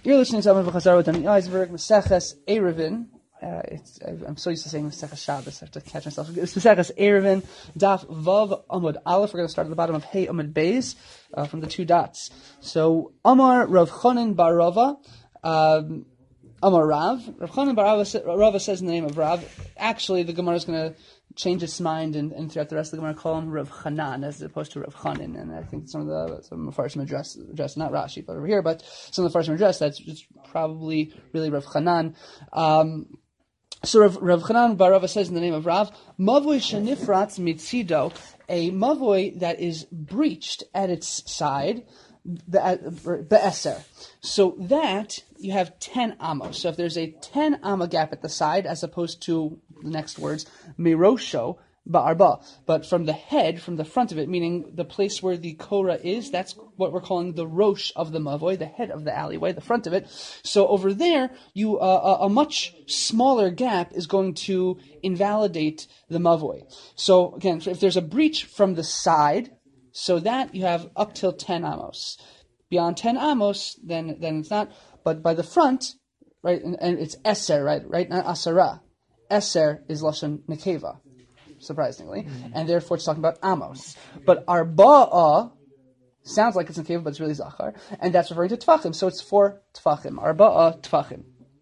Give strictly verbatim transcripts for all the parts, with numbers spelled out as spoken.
You're listening to Amar V'Chazar with Dani Eisberg, Maseches Eruvin. Uh, it's, I'm so used to saying Maseches Shabbos, I have to catch myself. It's Maseches Eruvin, Daf Vav Amud Aleph. We're going to start at the bottom of Hey Amud Beis, uh, from the two dots. So, Amar Rav Chanan bar Rava, um, Amar Rav. Rav Chanan bar Rava, Rava says in the name of Rav. Actually, the Gemara is going to change its mind, and, and throughout the rest of the Gemara call him Rav Chanan as opposed to Rav Chanan. And I think some of the some of the Mefarshim address, address not Rashi, but over here, but some of the Mefarshim address that's it's probably really Rav Chanan. Um, so Rav, Rav Chanan bar Rava says in the name of Rav, Mavoi shenifratz mitzido, a mavoi that is breached at its side, be'eser. So that, you have ten amos. So if there's a ten amma gap at the side, as opposed to the next words, mirosho, ba'arba. But from the head, from the front of it, meaning the place where the korah is, that's what we're calling the rosh of the mavoi, the head of the alleyway, the front of it. So over there, you uh, a, a much smaller gap is going to invalidate the mavoi. So again, if there's a breach from the side, so that you have up till ten amos. Beyond ten amos, then then it's not. But by the front, right, and, and it's eser, right, right, not asara. Eser is lashon nekeva, surprisingly, mm-hmm. and therefore it's talking about amos. But arba'a sounds like it's nekeva, but it's really zachar, and that's referring to tfachim. So it's for tfachim. Arba'a tfachim.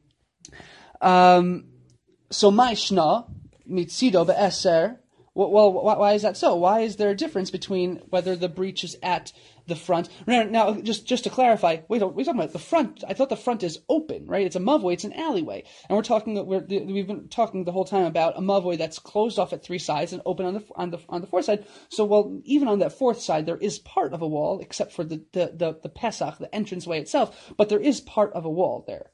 Um, so ma'ishna mitzido be'eser. Well, why is that so? Why is there a difference between whether the breach is at the front? Now, now just, just to clarify, wait, we're talking about the front. I thought the front is open, right? It's a mavoi, it's an alleyway. And we're talking, we're, we've been talking the whole time about a mavoi that's closed off at three sides and open on the on the on the fourth side. So, well, even on that fourth side, there is part of a wall, except for the the the, the Pesach, the entranceway itself. But there is part of a wall there.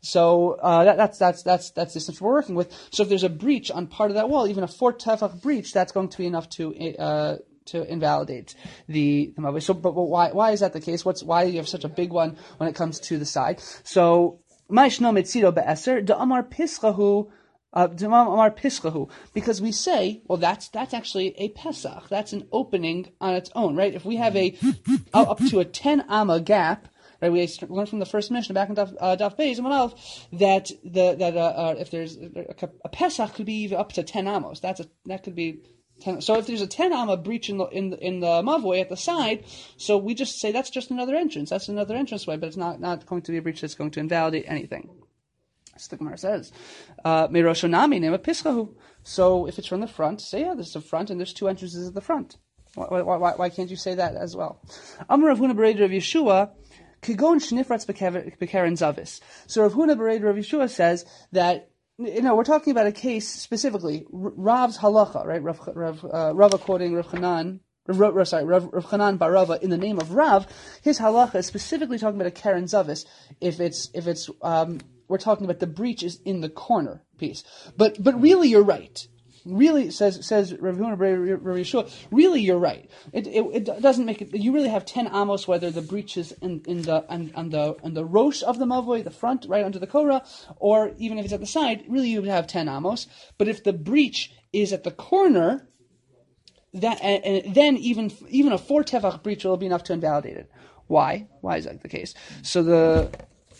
So uh, that, that's that's that's that's the distance we're working with. So if there's a breach on part of that wall, even a four tefach breach, that's going to be enough to uh, to invalidate the the mavoi. So, but, but why why is that the case? What's why do you have such a big one when it comes to the side? So ma'ishno mitzido be'eser da'amar pischahu. Uh, Amar Pischahu, because we say, well, that's that's actually a Pesach. That's an opening on its own, right? If we have a up to a ten amma gap. Right, we learned from the first Mishnah back in Daf, uh, Daf Beis and Malav that the that uh, uh, if there's a, a Pesach could be even up to ten amos. That's a that could be ten. So if there's a ten amma breach in the in the, in the mavoi at the side, so we just say that's just another entrance. That's another entrance way, but it's not not going to be a breach that's going to invalidate anything. As the Gemara says, Meroshonami nema pischahu. So if it's from the front, say yeah, there's a front and there's two entrances at the front. Why why why, why can't you say that as well? Amar Rav Huna Bereid Rav Yeshua. Kigon shnifratz bekeren zavis. So Rav Huna Bereid Rav Yeshua says that, you know, we're talking about a case specifically, Rav's halacha, right? Rav, Rav, uh, Rava quoting Rav Chanan, Rav, sorry, Rav, Rav Chanan bar Rava in the name of Rav. His halacha is specifically talking about a keren zavis. If it's if it's um, we're talking about the breach is in the corner piece. But but really, you're right. Really, says says Rav Huna Bereid Rav Yeshua, really you're right. It, it it doesn't make it. You really have ten amos whether the breach is in, in the on, on the on the rosh of the mavoi, the front, right under the korah, or even if it's at the side. Really, you would have ten amos. But if the breach is at the corner, that and, and then even even a four tefach breach will be enough to invalidate it. Why? Why is that the case? So the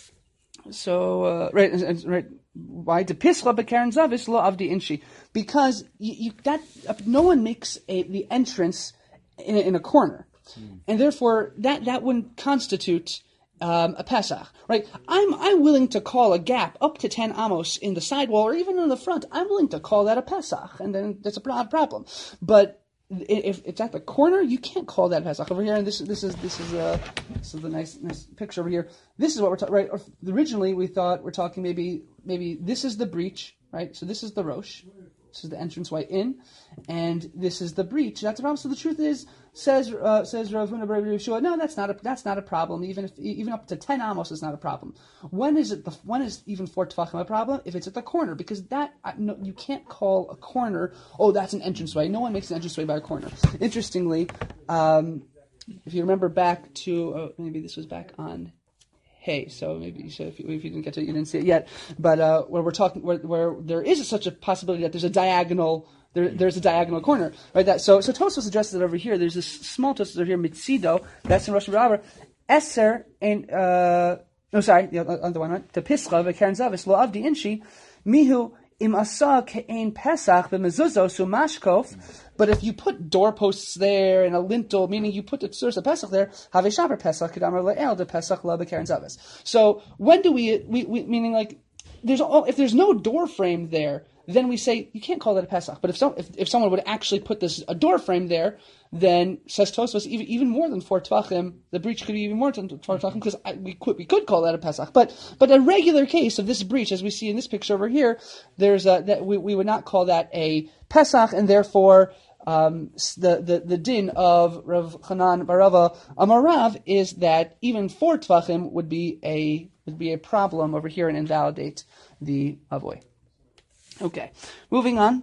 so uh, right right. Why? To pischa bekeren zavis lo avdi inshi, because you, you that uh, no one makes a, the entrance in a, in a corner, mm. and therefore that, that wouldn't constitute um, a Pesach, right? I'm I'm willing to call a gap up to ten amos in the sidewall or even in the front. I'm willing to call that a Pesach, and then that's a problem. But if it's at the corner, you can't call that Pesach over here. And this this is this is a this is the nice nice picture over here. This is what we're talking. Right? Or originally, we thought we're talking maybe maybe this is the breach, right? So this is the rosh, this is the entranceway in, and this is the breach. That's a problem. So the truth is, says uh, says Rav Huna Bereid Rav Yeshua, no, that's not a that's not a problem. Even if even up to ten amos is not a problem. When is it the when is even four tefachim a problem? If it's at the corner, because that no, you can't call a corner. Oh, that's an entranceway. No one makes an entranceway by a corner. Interestingly, um, if you remember back to uh, maybe this was back on. Hey, so maybe you should, if you, if you didn't get to it, you didn't see it yet. But uh, where we're talking, where, where there is such a possibility that there's a diagonal, there, there's a diagonal corner, right? That so so Tosfos addresses it over here. There's this small Tosfos over here, mitzido. That's in Rosh Hashanah. Eser and uh, No, sorry, the other one, right? The Pischa v'Keren Zavis lo avdi inshi mihu im asa ke'ein Pesach b'mezuzos u'mashkof. But if you put doorposts there and a lintel, meaning you put the source of Pesach there, have a shaber Pesach kedamar le'el de Pesach la b'Keren Zavis. So when do we, we, we meaning like, there's all, if there's no door frame there, then we say you can't call that a Pesach. But if some, if, if someone would actually put this a door frame there, then says Tosfos even even more than four tvachim, the breach could be even more than four tvachim because we could we could call that a Pesach. But but a regular case of this breach, as we see in this picture over here, there's a, that we, we would not call that a Pesach, and therefore um, the, the the din of Rav Chanan Barava Amar Rav is that even four tvachim would be a would be a problem over here and invalidate the avoy. Okay, moving on.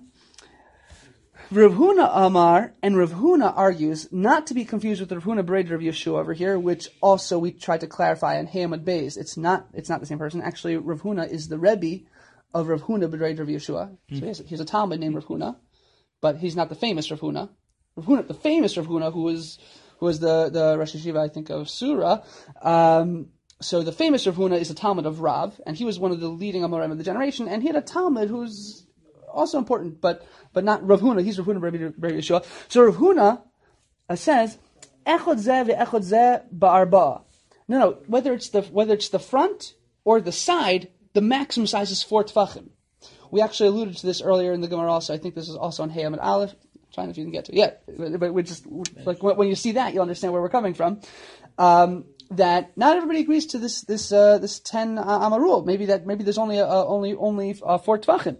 Rav Huna Amar, and Rav Huna argues, not to be confused with Rav Huna Bereder of Yeshua over here, which also we tried to clarify on Hayamad Beis. It's not it's not the same person. Actually, Rav Huna is the Rebbe of Rav Huna Bereder of Yeshua. So he has, he has a Talmud named Rav Huna, but he's not the famous Rav Huna. Rav Huna, the famous Rav Huna, who was who was the, the Rosh Yeshiva, I think, of Surah. Um, so the famous Rav Huna is a Talmud of Rav, and he was one of the leading Amoraim of the generation, and he had a Talmud who's also important, but but not Rav Huna. He's Rav Huna Bereder Yeshua. So Rav Huna uh, says, "Echod zeh ve'echod zeh ba'arba." No, no. Whether it's the whether it's the front or the side, the maximum size is four tefachim. We actually alluded to this earlier in the Gemara. Also, I think this is also on Hey Amid Aleph. I'm trying if you can get to it yet, but, but we just like when you see that, you'll understand where we're coming from. Um, that not everybody agrees to this this uh, this ten uh, Amma rule. Maybe that maybe there's only uh, only only uh, four tefachim.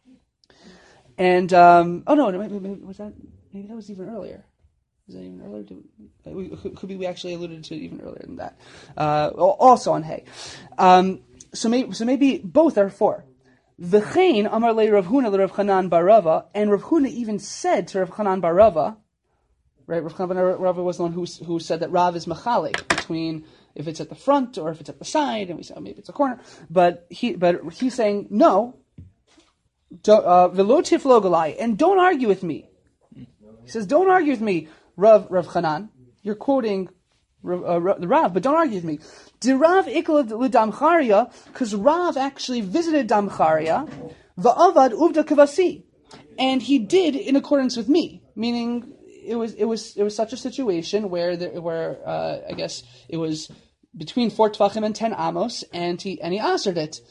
And um, oh no, maybe, maybe was that maybe that was even earlier. Was that even earlier? Did we, could, could be we actually alluded to it even earlier than that. Uh, also on hay. Um, so maybe so maybe both are four. V'chein amar le Rav Huna le Rav Chanan bar Rava, and Rav Huna even said to Rav Chanan bar Rava, right? Rav Chanan bar Rava was the one who who said that Rav is machalik between if it's at the front or if it's at the side, and we said oh, maybe it's a corner. But he but he's saying no. Velo tiflo galai, and don't argue with me. He says, don't argue with me, Rav Rav Chanan. You're quoting Rav, uh, Rav, the Rav, but don't argue with me. Di Rav ikla l'damcharia, because Rav actually visited Damcharia, va'avad uvda kavasi, and he did in accordance with me, meaning it was it was it was such a situation where there, where uh, I guess it was between four tvachim and ten amos, and he and he answered it.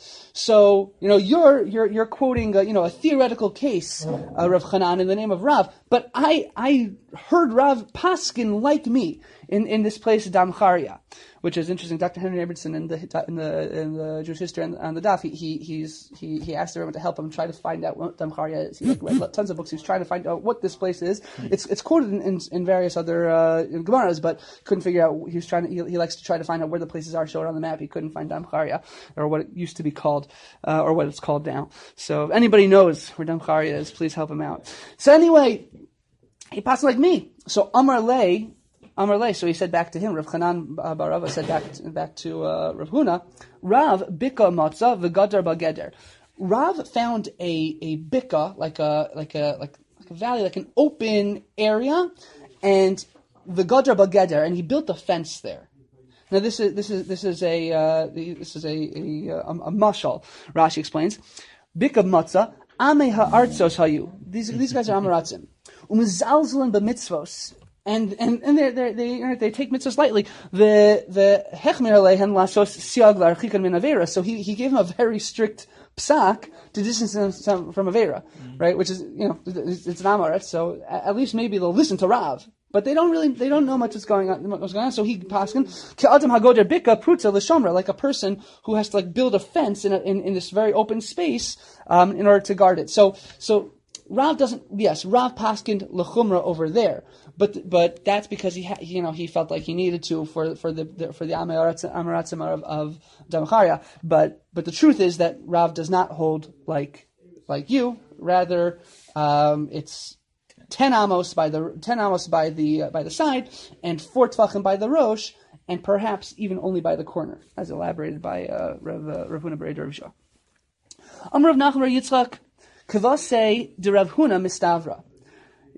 So you know you're you're you're quoting a, you know a theoretical case, uh, Rav Chanan, in the name of Rav, but I I heard Rav paskin like me in, in this place Damcharia, which is interesting. Doctor Henry Abramson in the in the in the Jewish history on, on the daf, he he he's, he he asked everyone to help him try to find out what Damcharia is. He like, read tons of books. He was trying to find out what this place is. It's it's quoted in, in, in various other uh, in Gemaras, but couldn't figure out. He was trying to he, he likes to try to find out where the places are shown on the map. He couldn't find Damcharia, or what it used to be called, uh, or what it's called now. So if anybody knows where Damcharia is, please help him out. So anyway, he passed like me. So Amar Lei. Amar Lei, so he said back to him, Rav Chanan bar Rava said back to, back to uh, Rav Huna, Rav bika matzah v'gadar bageder. Rav found a a bika, like a like a like, like a valley, like an open area, and v'gadar bageder, and he built a fence there. Now this is this is this is a uh, this is a a, a, a mashal. Rashi explains, bika matzah ame ha'artzos hayu. These these guys are Amaratzim. Umizalzlan b'mitzvos. And and and they they they they take mitzvahs lightly. The the hechmer alehen lasos siag l'archikan min avera. So he he gave him a very strict psak to distance him from avera, mm-hmm. right? Which is you know it's, it's an amaret. So at least maybe they'll listen to Rav, but they don't really they don't know much what's going on what's going on. So he paskin ki adam hagoder bika prutza l'shomra, like a person who has to like build a fence in a, in in this very open space um, in order to guard it. So so. Rav doesn't. Yes, Rav paskined lechumra over there, but but that's because he ha, you know he felt like he needed to for for the, the for the amaratzim of, of Damcharia. But but the truth is that Rav does not hold like like you. Rather, um, it's ten amos by the ten amos by the uh, by the side, and four tvachim by the rosh, and perhaps even only by the corner, as elaborated by uh, Rav uh, Rav Huna Bereder Yeshua. Amar Rav Nachman Bar Yitzchak. Kavase de Rav Huna mistavra.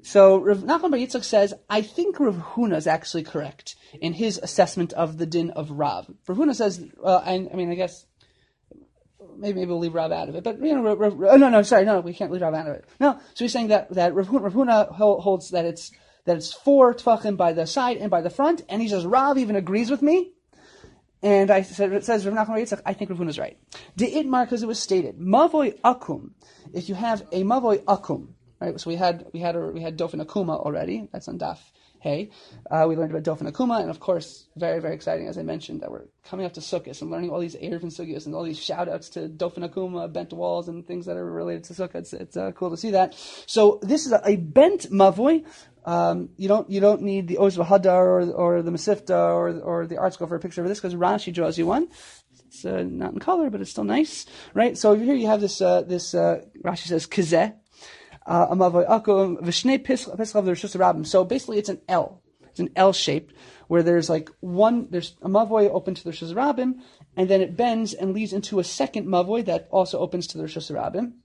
So Rav Nachman Bar Yitzchak says, I think Rav Huna is actually correct in his assessment of the din of Rav. Rav Huna says, uh, I, I mean, I guess maybe, maybe we'll leave Rav out of it, but you know, Rav, Rav, oh, no, no, sorry, no, we can't leave Rav out of it. No, so he's saying that that Rav Huna, Rav Huna holds that it's that it's four tefachim by the side and by the front, and he says Rav even agrees with me. And I said, it says Rav Nachman Bar Yitzchak, I think Rav Huna is right. De'itmar, because it was stated, Mavoi Akum, if you have a Mavoi Akum, right? So we had we had a, we had Dofen Akuma already. That's on Daf Hey. Uh, we learned about Dofen Akuma, and of course, very very exciting, as I mentioned, that we're coming up to Sukkot and learning all these Erev and Sugyos and all these shout outs to Dofen Akuma, bent walls, and things that are related to Sukkot. It's, it's uh, cool to see that. So this is a, a bent Mavoi. Um, you don't you don't need the Oz V'Hadar or or the Masifta or or the art school for a picture of this, because Rashi draws you one. It's uh, not in color, but it's still nice, right? So over here you have this uh, this uh, Rashi says Kizeh. Uh, so basically it's an L. It's an L shaped where there's like one, there's a mavoy open to the Rishus Rabbim, and then it bends and leads into a second mavoy that also opens to the Rishus Rabbim.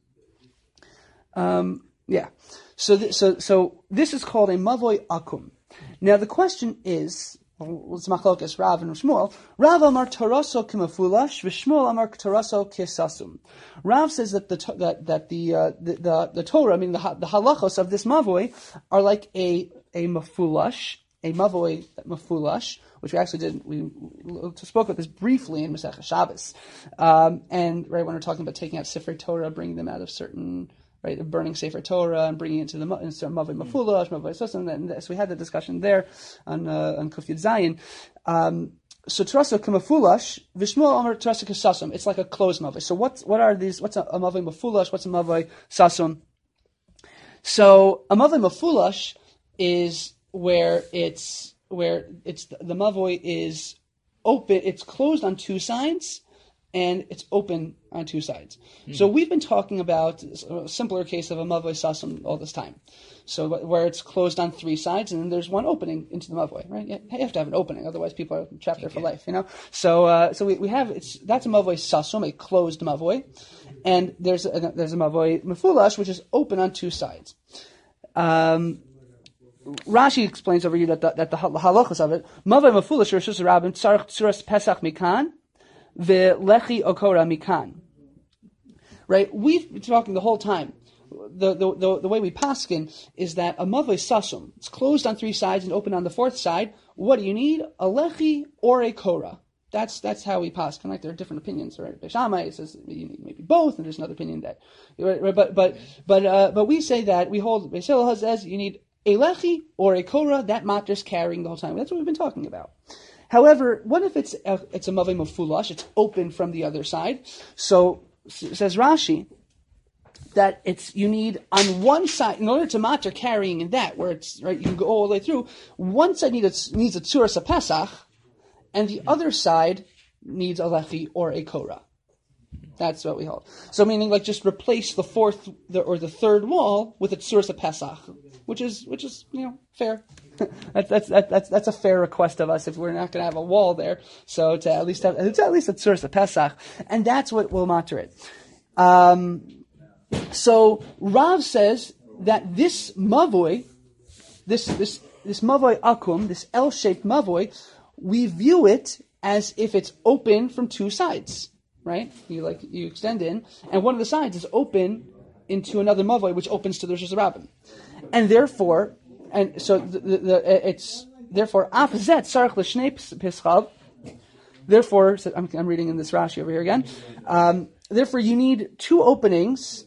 Um, yeah. So, th- so, so this is called a mavoy akum. Now the question is, it's machlokes Rav and Shmuel. Rav amar taraso kimafulash, v'Shmuel amar taraso kisasum. Rav says that the that that the uh, the, the the Torah, I mean the the halachos of this mavoi, are like a a mafulash, a mavoi mafulash, which we actually did. We spoke about this briefly in Masechah Shabbos, um, and right when we're talking about taking out Sefer Torah, bringing them out of certain. Right, burning Sefer Torah and bringing it to the into Mavoi Mafulash, Mavoi Susan, and so we had the discussion there on uh, on Kuf Yud Zayin. Um, so Terasa Kamafulash, Vishmuel Amar Terasa Kasasum. It's like a closed Mavoi. So what what are these? What's a, a Mavoi Mafulash? What's a Mavoi Sasum? So a Mavoi Mafulash is where it's where it's the, the Mavoi is open. It's closed on two sides. And it's open on two sides. Mm-hmm. So we've been talking about a simpler case of a mavoi sasum all this time. So where it's closed on three sides, and then there's one opening into the mavoi, right? You have to have an opening, otherwise people are trapped there for life, you know. So uh, so we, we have it's that's a mavoi sasum, a closed mavoi, and there's a, there's a mavoi mefulash which is open on two sides. Um, Rashi explains over here that the, that the halachos of it mavoi mefulash rishus rabim tzarich tzuras pesach mikan. The lechi okora mikan. Right? We've been talking the whole time. The the the, the way we paskin is that a mavoi sasum, it's closed on three sides and open on the fourth side. What do you need? A lechi or a kora. That's that's how we paskin. Like there are different opinions, right? Beis Shammai says you need maybe both, and there's another opinion that, right, but but but uh, but we say that we hold Beis Hillel says you need a lechi or a kora. That matters carrying the whole time. That's what we've been talking about. However, what if it's a, it's a mavoi mafulash? It's open from the other side. So says Rashi that it's you need on one side in order to matter carrying in that where it's right you can go all the way through. One side needs a, needs a tzuras a pesach, and the other side needs a lechi or a kora. That's what we hold. So meaning like just replace the fourth the, or the third wall with a tzuras a pesach, which is which is you know fair. that's, that's that's that's a fair request of us if we're not going to have a wall there. So to at least have to at least a tzuras a pesach, and that's what will matter it. Um, so Rav says that this mavoi, this this this mavoi akum, this L-shaped mavoi, we view it as if it's open from two sides. Right? You like you extend in, and one of the sides is open into another mavoi, which opens to the Rishus Rabbim, and therefore, and so the, the, the, it's therefore afzet sarich l'shnei pischav. Therefore, so I'm, I'm reading in this Rashi over here again. Um, therefore, you need two openings.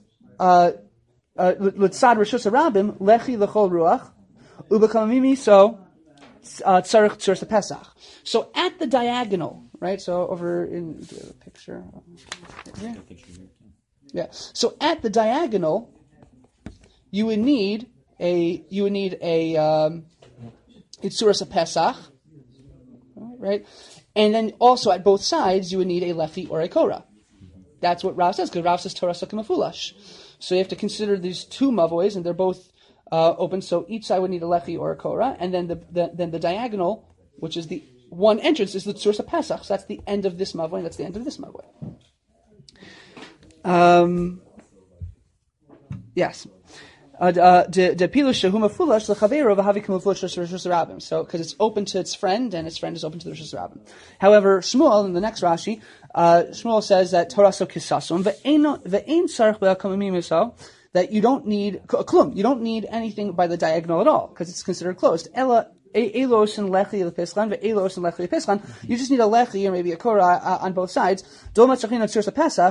L'tzad Rishus Rabbim lechi l'chol ruach ubekamimi so tzarich tzuras pesach. So at the diagonal. Right, so over in do we have a picture here? Yeah. So at the diagonal, you would need a you would need a um, Itzuras Pesach, right? And then also at both sides, you would need a lechi or a kora. That's what Rav says, because Rav says Torah Sakim Afulash. So you have to consider these two mavois, and they're both uh, open. So each side would need a lechi or a kora, and then the, the then the diagonal, which is the one entrance, is the Tzuras Pesach. So that's the end of this mavoi, and that's the end of this mavoi. Um, yes. So, because it's open to its friend, and its friend is open to the Rishus Rabbim. However, Shmuel, in the next Rashi, uh, Shmuel says that Toraso Kisasum, ve'ein tzarich be'akamimim miso, that you don't need, klum, you don't need anything by the diagonal at all, because it's considered closed. Ela, Elos and lechi lepischan, ve'elos and lechi lepischan. You just need a lechi or maybe a korah uh, on both sides. You only need the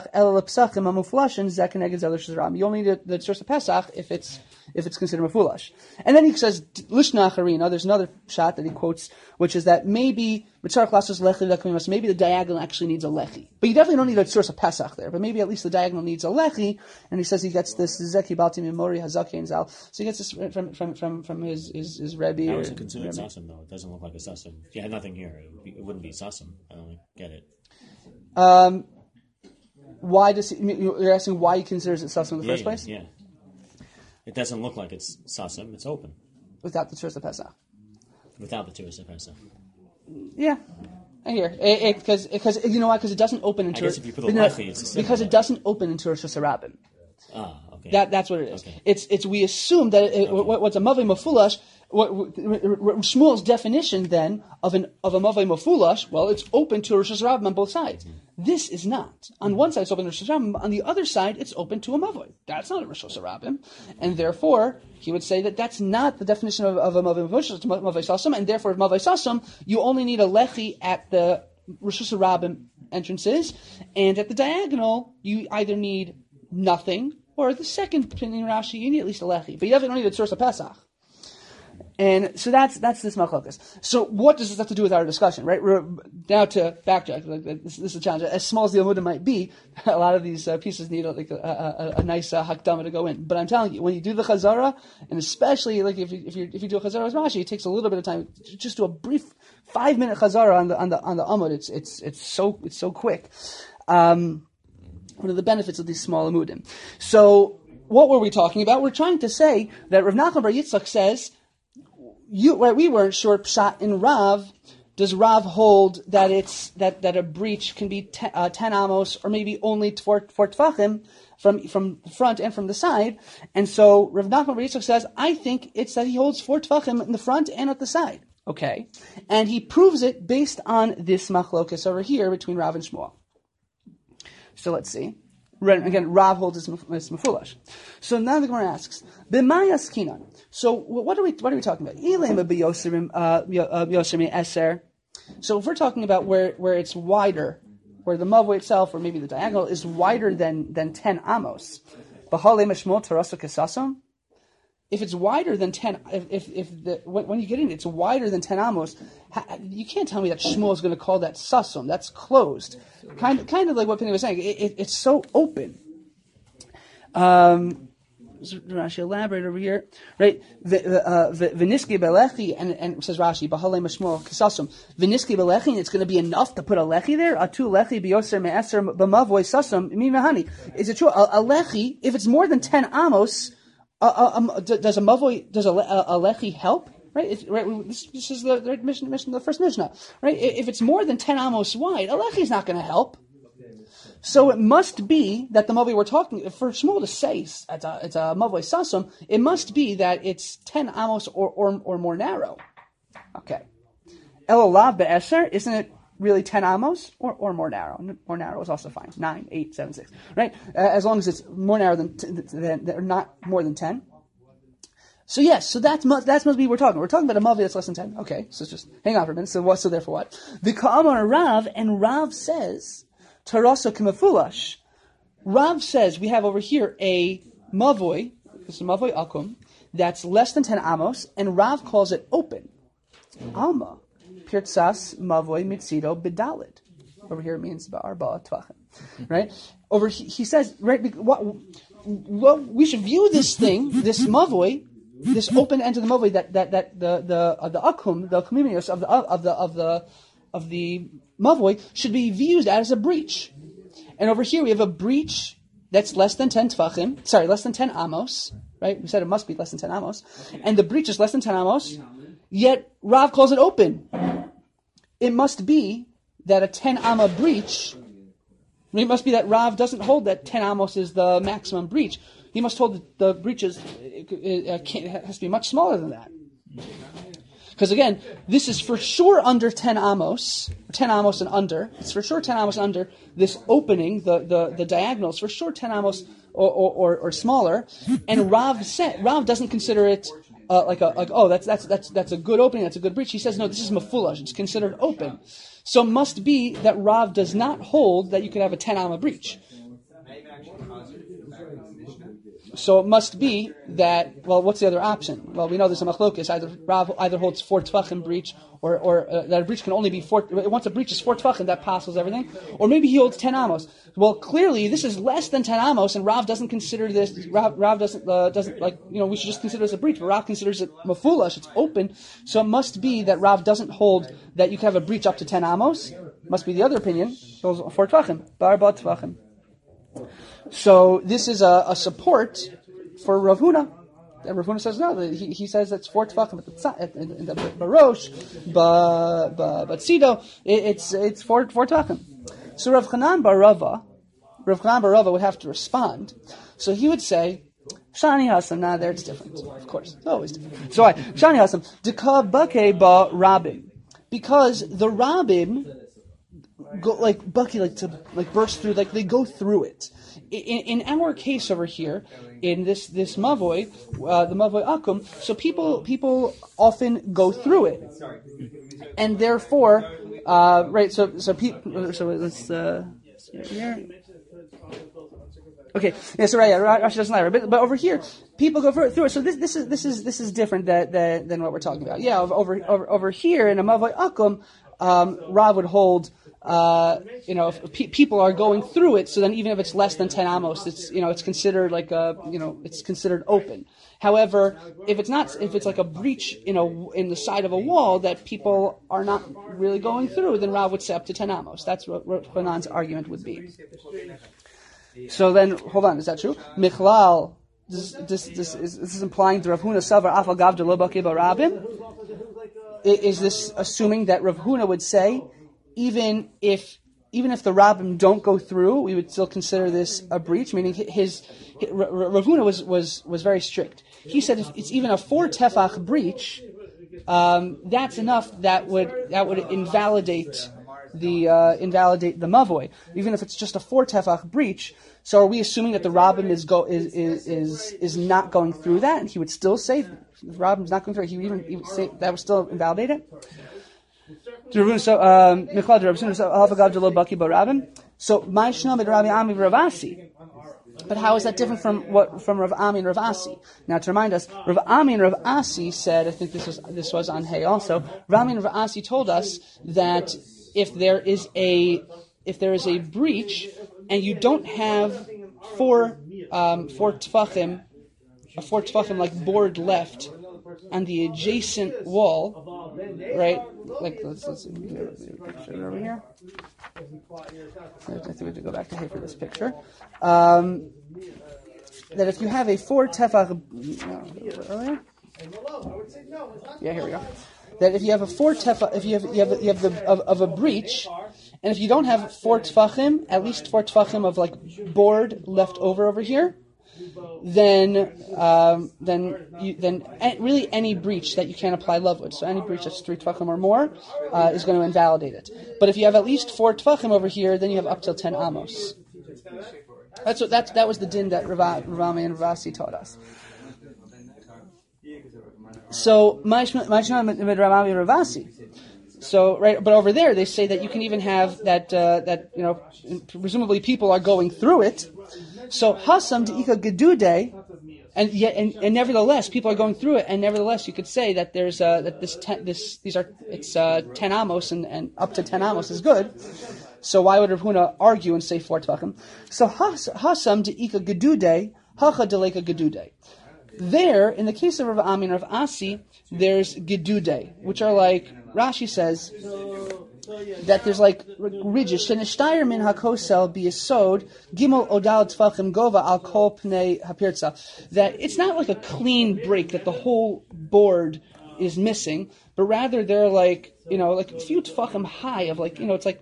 the tzursa pesach if it's if it's considered mafulash. And then he says lishna acharina. There's another shot that he quotes, which is that maybe maybe the diagonal actually needs a lechi, but you definitely don't need a tzursa pesach there. But maybe at least the diagonal needs a lechi. And he says he gets this zeki balti memori hazakein zal. So he gets this from from from from his his, his rebbe. How is it considered sasim though? It doesn't look like a sasim. If you had nothing here, it, would be, it wouldn't be sasim. I don't get it. Um, why does he, you're asking why he considers it sasim in the yeah, first place? Yeah. It doesn't look like it's sasim. It's open. Without the tzursa pesach. Without the tzursa pesach. Yeah, I hear because because you know why? Because it doesn't open into. I guess if you put a lechi, it's a simple because it doesn't open into Rosh Hashanah. Ah, okay. That that's what it is. Okay. It's it's we assume that it, okay. what, what's a mavei mafulash. What, what, Shmuel's definition then of an of a mavei mafulash, well, it's open to Rosh Hashanah on both sides. Mm-hmm. This is not. On one side, it's open to Rosh Hashanah. On the other side, it's open to a mavei. That's not a Rosh Hashanah, and therefore he would say that that's not the definition of, of a mavei mafulash. It's mavei sasam, and therefore mavei sasam, you only need a lechi at the Rosh Hashanah entrances, and at the diagonal, you either need nothing or the second opinion Rashi, you need at least a lechi, but you definitely don't need a tzursa pesach. And so that's that's this machlokas. So what does this have to do with our discussion, right? We're, now to backtrack, like, this, this is a challenge. As small as the Amudim might be, a lot of these uh, pieces need a, like a, a, a nice uh, hakdama to go in. But I'm telling you, when you do the chazara, and especially like if you if you if you do a chazara with Rashi, it takes a little bit of time. Just do a brief five minute chazara on the on the on the Amud. It's it's it's so it's so quick. Um, one of the benefits of these small Amudim. So what were we talking about? We're trying to say that Rav Nachman Bar Yitzchak says. You, right, we weren't sure pshat in Rav. Does Rav hold that it's that, that a breach can be ten, uh, ten amos or maybe only four four tefachim from from the front and from the side? And so Rav Nachman Bar Yitzchak says, I think it's that he holds four tefachim in the front and at the side. Okay, and he proves it based on this machlokas over here between Rav and Shmuel. So let's see. Again, Rav holds his mafulash. So now the Gemara asks, "B'mayas kinan." So what are we what are we talking about? So if we're talking about where, where it's wider, where the mavoi itself, or maybe the diagonal, is wider than than ten amos, if it's wider than ten, if if, if the when, when you get in, it's wider than ten amos. You can't tell me that Shmuel is going to call that sasum. That's closed. Kind of, kind of like what Penny was saying. It, it, it's so open. Um, Rashi elaborate over here, right? V'niski belechi, and and says Rashi, b'halei mashmuel kasasum. V'niski belechi, and it's going to be enough to put a lechi there. Atu lechi biyoser me'eser b'mavoy sasum mi mahani. Is it true? A, a lechi, if it's more than ten amos. Uh, uh, um, does a mavoi, does a, a, a lechi help? Right? It's, right this, this is the, the mission, mission, the first mishnah. Right? If it's more than ten amos wide, a lechi is not going to help. So it must be that the mavoi we're talking, for Shmuel to say it's a, it's a mavoi sasum, it must be that it's ten amos or, or, or more narrow. Okay. Elolav be'eser, isn't it really ten amos or, or more narrow? More narrow is also fine. Nine, eight, seven, six. Right? Uh, as long as it's more narrow than, than, than not more than ten. So yes, so that's that's must be we're talking. We're talking about a mavi that's less than ten. Okay, so just hang on for a minute. So what? So therefore what? The Ka'amar Rav, and Rav says Tarasa Kimafulash. Rav says we have over here a mavoi, this is a mavoi akum, that's less than ten amos, and Rav calls it open. Alma. Pirtsas mavoi mitzido bedalid. Over here it means arba tvachim, right? Over he, he says right. What, what we should view this thing, this mavoi, this open end to the mavoi, that that that the the uh, the akum, the communities of the of the of the of the mavoi should be viewed as a breach. And over here we have a breach that's less than ten tvachim. Sorry, less than ten amos. Right? We said it must be less than ten amos, and the breach is less than ten amos. Yet Rav calls it open. It must be that a ten amma breach, it must be that Rav doesn't hold that ten amos is the maximum breach. he must hold that the breaches it, it, it can't, it has to be much smaller than that. Because again, this is for sure under ten amos, ten amos and under. It's for sure ten amos under. This opening, the the, the diagonals, for sure ten amos or or, or, or smaller. And Rav said, Rav doesn't consider it uh, like a like oh that's that's that's that's a good opening, that's a good breach. He says no, this is mafulash. It's considered open. So it must be that Rav does not hold that you could have a ten amma breach. So it must be that, well, what's the other option? Well, we know there's a machlokes. Either Rav either holds four tvachim breach, or or uh, that a breach can only be four. Once a breach is four tvachim, that passes everything. Or maybe he holds ten amos. Well, clearly this is less than ten amos, and Rav doesn't consider this. Rav, Rav doesn't uh, doesn't like you know we should just consider this a breach, but Rav considers it mafulash. It's open. So it must be that Rav doesn't hold that you can have a breach up to ten amos. Must be the other opinion. Those four tvachim, bar bat tvachim. So this is a, a support for Rav Huna. And Rav Huna says no. He, he says it's four tefachim at the at, in, in the barosh, but but but Sido it, it's it's four four tefachim. So Rav Chanan bar Rava, Rav Chanan bar Rava would have to respond. So he would say, Shani Hasam. Now there it's different. Of course, it's always different. So I Shani Hasam Deka Bake ba Rabim, because the Rabim go like Bucky like to like burst through, like they go through it. In, in our case over here, in this this mavoi, uh, the mavoi akum, so people people often go through it, and therefore, uh, right? So so people. So let's uh, see here. Okay, yeah, so right, yeah, Rashi doesn't lie, but, but over here, people go through it. So this this is this is this is different than than, than what we're talking about. Yeah, over over over here in a mavoi akum, um, Rav would hold. Uh, you know, if pe- people are going through it, so then even if it's less than ten amos, it's you know it's considered like a you know it's considered open. However, if it's not, if it's like a breach in a in the side of a wall that people are not really going through, then Rav would say up to ten amos. That's what Hanan's argument would be. So then, hold on, is that true? Michlal, this this this is, this is implying the Rav Huna Savar Afal Gav de Lo Bakei Barabim. Is this assuming that Rav Huna would say, even if even if the Rabbim don't go through, we would still consider this a breach? Meaning, his, his Rav Huna was, was was very strict. He said if it's even a four tefach breach, um, that's enough. That would that would invalidate the uh, invalidate the mavoi, even if it's just a four tefach breach. So are we assuming that the Rabbim is go is is is, is not going through that, and he would still say if the Rabbim's not going through it, he would even he would say that would still invalidate it? So, um, so Maishnam Rabbi Ami Ravasi. But how is that different from what from Rav Ami and Rav Asi? Now, to remind us, Rav Ami and Rav Asi said, I think this was this was on Hay also. Rav Ami and Rav Asi told us that if there is a if there is a breach and you don't have four um, four tefachim, a four tefachim like board left on the adjacent wall, right? Like let's let's show it over here. I think we have to go back to here for this picture. Um, that if you have a four tefach, no, earlier. Yeah, here we go. That if you have a four tefach, if you have you have you have the of, of a breach, and if you don't have four tefachim, at least four tefachim of like board left over over here, then um, then you, then really any breach that you can't apply lovewood, so any breach that's three tefachim or more uh, is going to invalidate it. But if you have at least four tefachim over here, then you have up till ten amos. That's what that that was the din that Ravami and Ravasi taught us. So Ma'ishna Ravami Ravasi. So right, but over there they say that you can even have that uh, that you know presumably people are going through it. So Hasam Deika Gedude, and yet and, and nevertheless people are going through it, and nevertheless you could say that there's uh, that this ten, this these are it's uh, ten amos and, and up to ten amos is good. So why would Rav Huna argue and say four tvachim? So Hasam Deika Gedude, Hacha Deleka Gedude. There, in the case of Rav Ami and Rav Asi, there's Gedude, which are like Rashi says that there's like ridges. Shenishtayer min hakosel biyasod gimel odal tfachim gova al kol pnei hapirtza. That it's not like a clean break that the whole board is missing, but rather they're like you know like a few tfachim high of like you know it's like it's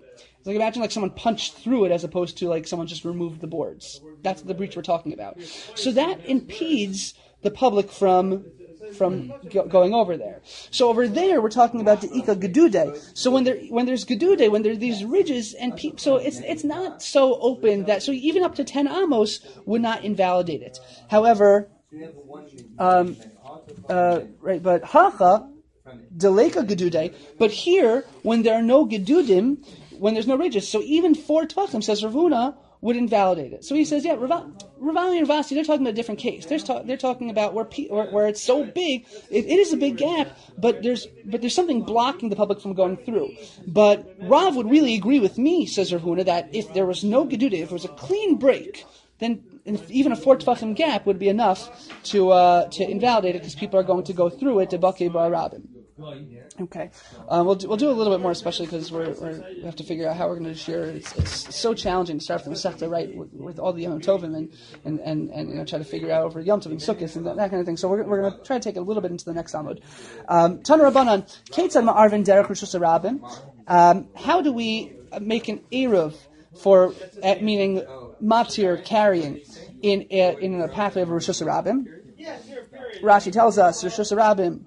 Like imagine like someone punched through it as opposed to like someone just removed the boards. That's the breach we're talking about. So that impedes the public from from go, going over there. So over there we're talking about the Ika Gedude. So when there when there's Gedude, when there are these ridges and people, so it's it's not so open that so even up to ten amos would not invalidate it. However, um, uh, right, but Hacha Deleka Gedude. But here, when there are no Gedudim, when there's no ridges, so even four Tvachim, says Rav Huna, would invalidate it. So he says, yeah, Ravami and Ravasi, they're talking about a different case. They're, ta- they're talking about where, pe- where where it's so big, it, it is a big gap, but there's but there's something blocking the public from going through. But Rav would really agree with me, says Rav Huna, that if there was no Gedudah, if it was a clean break, then even a four Tvachim gap would be enough to uh, to invalidate it because people are going to go through it to Bakei Bar Rabin. Okay, um, we'll do, we'll do a little bit more, especially because we're, we're we have to figure out how we're going to share. It's, it's so challenging to start from the Masechta right with, with all the Yom Tovim and and, and, and you know try to figure out over Yom Tov and Sukkot and that, that kind of thing. So we're we're going to try to take it a little bit into the next Amud. Um, Tana Rabbanan, Ketzad Ma'arvin Derech Rishus Rabim. How do we make an eruv for uh, meaning matir carrying in uh, in a pathway of Rishus Rabim? Rashi tells us Rishus Rabim.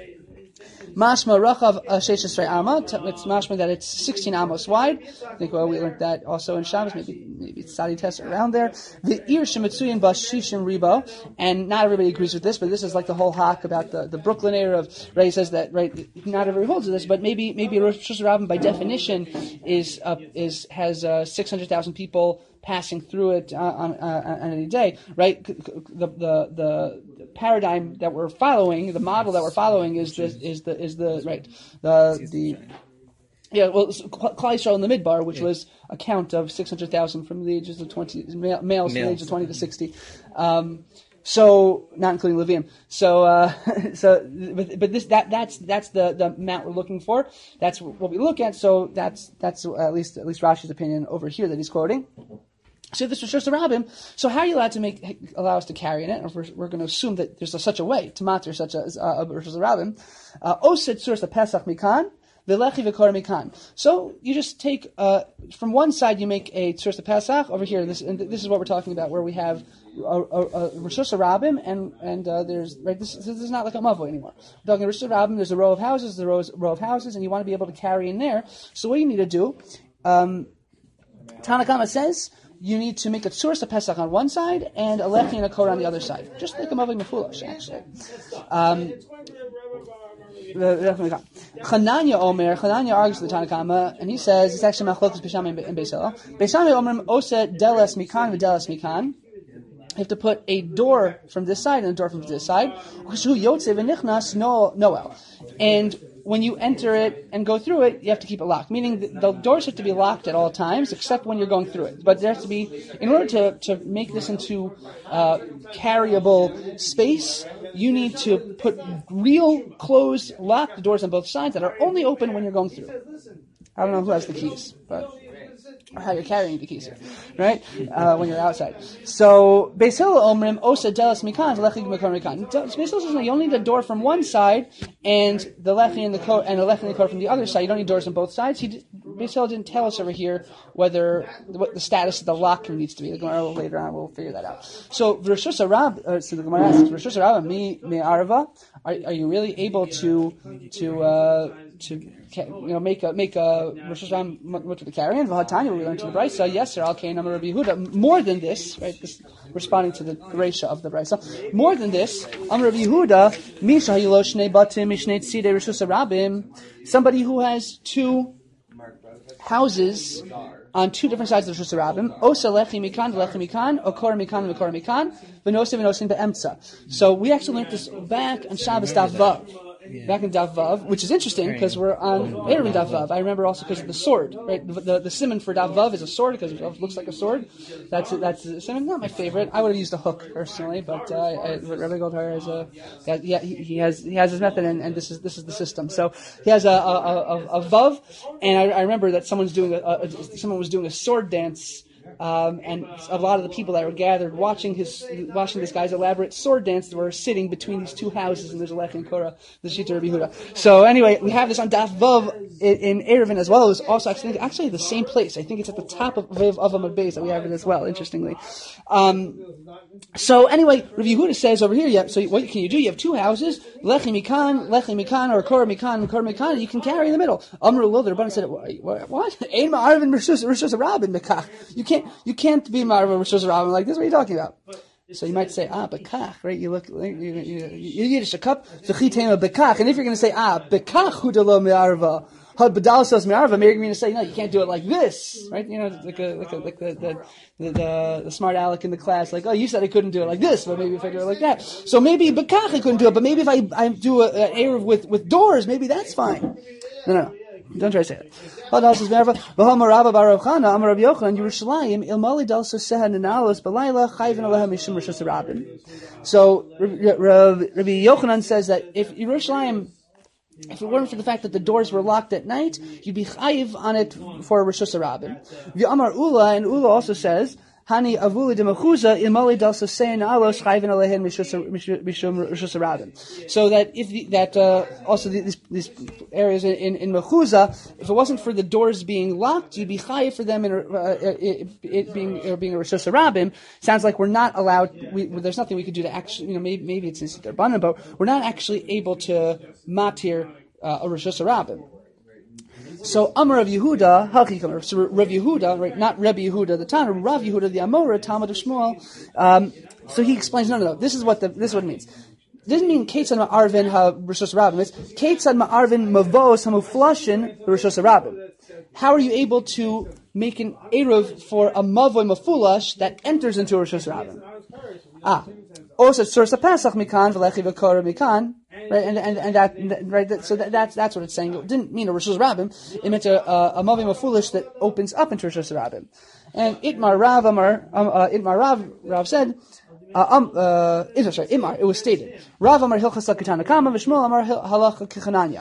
Mashma Rachav Sheshes Amma. It's mashma that it's sixteen amos wide. I think well we learned that also in Shabbos. Maybe maybe it's Sadi Test around there. The Ir Shemitzuyin Bashishim Ribo, and not everybody agrees with this, but this is like the whole hawk about the, the Brooklyn area of right. He says that right. Not everybody holds to this, but maybe maybe Rosh Hashanah by definition is uh, is has uh, six hundred thousand people passing through it uh, on, uh, on any day, right? The, the the paradigm that we're following, the model that we're following is the is the is the right the the yeah well Klal Yisrael in the Midbar, which was a count of six hundred thousand from the ages of twenty males, males from the ages of twenty to sixty. Um, So, not including Levium. So, uh, so, but, but this, that, that's, that's the, the amount we're looking for. That's what we look at. So that's, that's at least, at least Rashi's opinion over here that he's quoting. So this was just a rabbim. So how are you allowed to make, allow us to carry in it? Or we're, we're going to assume that there's a, such a way to matter such a, a, a, a rabbim. Osid source the Pesach mikan. So you just take uh, from one side you make a tzur de Pesach over here. This and this is what we're talking about, where we have a Rosh Hashanah and and uh, there's right. This, this is not like a mavo anymore. We're talking Rosh Hashanah. There's a row of houses. There's a row, row of houses, and you want to be able to carry in there. So what you need to do, um, Tanakama says. You need to make a tzur de Pesach on one side and a lechi and a korah on the other side, just like a mavoi mefulash, actually. Um, Chananya Omer, Chananya argues with the Tanakama, and he says it's actually machlokas Beis Shammai and Beis Hillel. Beis Shammai Omer Osa Deles Mikan v'Deles Mikan. You have to put a door from this side and a door from this side. Noel. And when you enter it and go through it, you have to keep it locked. Meaning the, the doors have to be locked at all times, except when you're going through it. But there has to be, in order to, to make this into uh, carryable space, you need to put real closed, locked doors on both sides that are only open when you're going through. I don't know who has the keys, but or how you're carrying the keys here, right? Uh, when you're outside. So, Beis Hillel omrim osa delas mikan lechi mikor mikan. Beis Hillel says you only need a door from one side and the lechi and the kor and the lechi and the kor from the other side. You don't need doors on both sides. He Beis Hillel didn't tell us over here whether what the status of the lock needs to be. The Gemara later on we'll figure that out. So, Rishus Rab, uh, so the Gemara asks, Rishus Rab mi mi arva. Are are you really able to to uh, to you know make a make a Rosh Hashanah to the carrion? V'hatanya we learned to the Brisa. Yes, sir. Al Kain Amar Rabbi Yehuda. More than this, right? This responding to the Reisha of the Brisa. More than this, Amar Rabbi Yehuda. Misha Hilo Shnei Batim Mishnei Tzidei Rosh Hashanah. Somebody who has two houses on two different sides of the Rosh Hashanah. Osa lechi mikan lechi mikan, okor mikan okor mikan, v'nosim v'nosim be'emtza. So we actually learned this back on Shabbos Daf Vav. Yeah. Back in Daf Vav, which is interesting because we're on Erev Daf Vav. I remember also because of the sword, right? The, the, the simon for Daf Vav is a sword because it looks like a sword. That's that's the simon. Not my favorite. I would have used a hook personally, but uh, I, Rabbi Goldhar has a yeah he, he has he has his method, and, and this is this is the system. So he has a a, a, a Vav, and I, I remember that someone's doing a, a someone was doing a sword dance Um, and a lot of the people that were gathered watching his, watching this guy's elaborate sword dance were sitting between these two houses, and there's a Lech and Korah, the Shita Rabbi Yehuda. So anyway, we have this on Daf Vav in, in Erevin as well. It was also actually, actually the same place. I think it's at the top of Vav of Amud Beis that we have it as well, interestingly. Um, so anyway, Rabbi Yehuda says over here, yeah, so what can you do? You have two houses, Lechi Mikan, Lechi Mikan, or Korah Mikan, Korah Mikan, you can carry in the middle. Amr Lo, the Rabbanan said, what? What? Ein Ma'arvin Rishus Rabin Mekach. You can't, you can't be Ma'arvin Rishus Rabin like this. What are you talking about? So you might say, ah, bekach, right? You look, you, you, you Yiddish a cup, zechitema bekach. And if you're going to say, ah, bekach hudalo me'arva, had bedalsas me'arva, maybe you're going to say, no, you can't do it like this, right? You know, like a, like a, like the, the, the, the, the smart aleck in the class, like, oh, you said I couldn't do it like this, but maybe if I do it like that. So maybe bekach I couldn't do it, but maybe if I, I do an Erev with, with doors, maybe that's fine. No, no. Don't try to say it. What else is Merva? V'hamar Rabba bar Rav Chana, Amar Rabbi Yochanan, Yerushalayim, ilmali dalso sehen nenalos b'layla chayvin aleha mishum rishus rabin. So Rabbi Yochanan says that if Yerushalayim, if it weren't for the fact that the doors were locked at night, you'd be chayiv on it for rishus rabin. V'amar Ula, and Ula also says, Hani avuli demachuza imali dalso sehen alos chayvin alehen mishum rishus rabin. So that if the, that uh, also these, these areas in, in, in Mechuza, if it wasn't for the doors being locked, you'd be chayiv for them in uh, it, it being or being a rishus rabim. Sounds like we're not allowed. We, there's nothing we could do to actually, you know, maybe maybe it's in Derbanan, but we're not actually able to matir uh, a rishus rabim. So Amar Rav Yehuda, Hakikam, so Rav Yehuda, right? Not Rabbi Yehuda, the Tana, Rav Yehuda, the Amora, Talmud of Shmuel. Um, so he explains, no, no, no. This is what the this is what it means. It doesn't mean Ketzad Ma'arvin ha Rishus Rabim. It's Ketzad Ma'arvin Mavos Hamuflashin Rishus Rabim. How are you able to make an eruv for a mavoy mafulash that enters into Rishus Rabim? Ah, also Sursa Pesach Mikan V'lechi V'Korah Mikan. Right, and and and that right. That, so that, that's that's what it's saying. It didn't mean a Rishus Rabim. It meant a a, a mavim mafulish that opens up into Rishus Rabim. And Itmar Rav Amar um, uh, Itmar Rav Rav said. Uh, um, uh, it, sorry, Imar, it was stated. Rav Amar Hilchas Kitana Kama, V'Shmuel Amar Halacha Kichananya.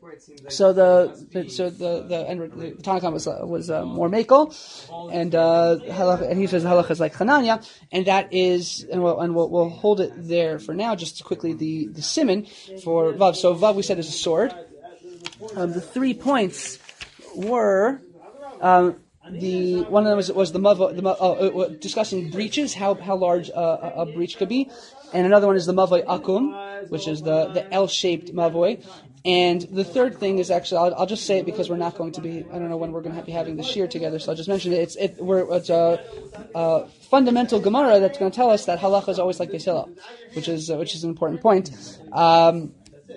So the, the so the the and the Tanakh was uh, was uh, more makel, and uh, halacha, and he says halacha is like Chananya, and that is and we'll and we'll, we'll hold it there for now. Just quickly the the siman for Vav. So Vav we said is a sword. Um, the three points were. Um, The one of them was, was the mavo, the uh, uh, discussing breaches, how how large uh, a, a breach could be, and another one is the mavoi akum, which is the, the L-shaped mavoi, and the third thing is actually I'll, I'll just say it because we're not going to be I don't know when we're going to be having the shir together, so I'll just mention it. It's it we're it's a, a fundamental Gemara that's going to tell us that halacha is always like Beis Hillel, which is uh, which is an important point. Um,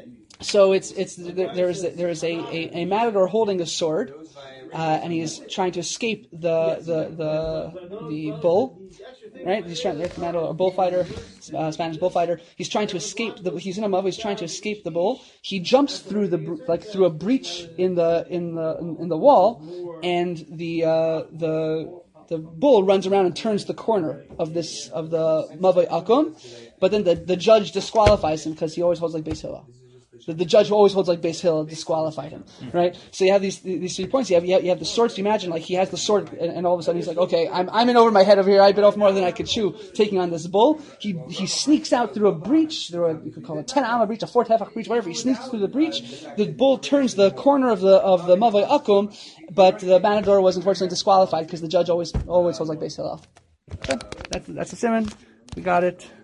so it's it's there is there is a a, a matador holding a sword. Uh, and he's trying to escape the the the, the bull, right? He's trying to a bullfighter, uh, Spanish bullfighter. He's trying to escape the. He's in a move. He's trying to escape the bull. He jumps through the like through a breach in the in the in the wall, and the uh, the the bull runs around and turns the corner of this of the mavoi akum, but then the, the judge disqualifies him because he always holds like Beis Hillel. The, the judge who always holds like Beis Hillel disqualified him, right? So you have these these three points. You have you have, you have the swords. You imagine like he has the sword, and, and all of a sudden he's like, okay, I'm I'm in over my head over here. I bit off more than I could chew, taking on this bull. He he sneaks out through a breach, through a you could call it a ten amma breach, a four tefach breach, whatever. He sneaks through the breach. The bull turns the corner of the of the mavoi akum, but the matador was unfortunately disqualified because the judge always always holds like Beis Hillel. So that's that's a siman. We got it.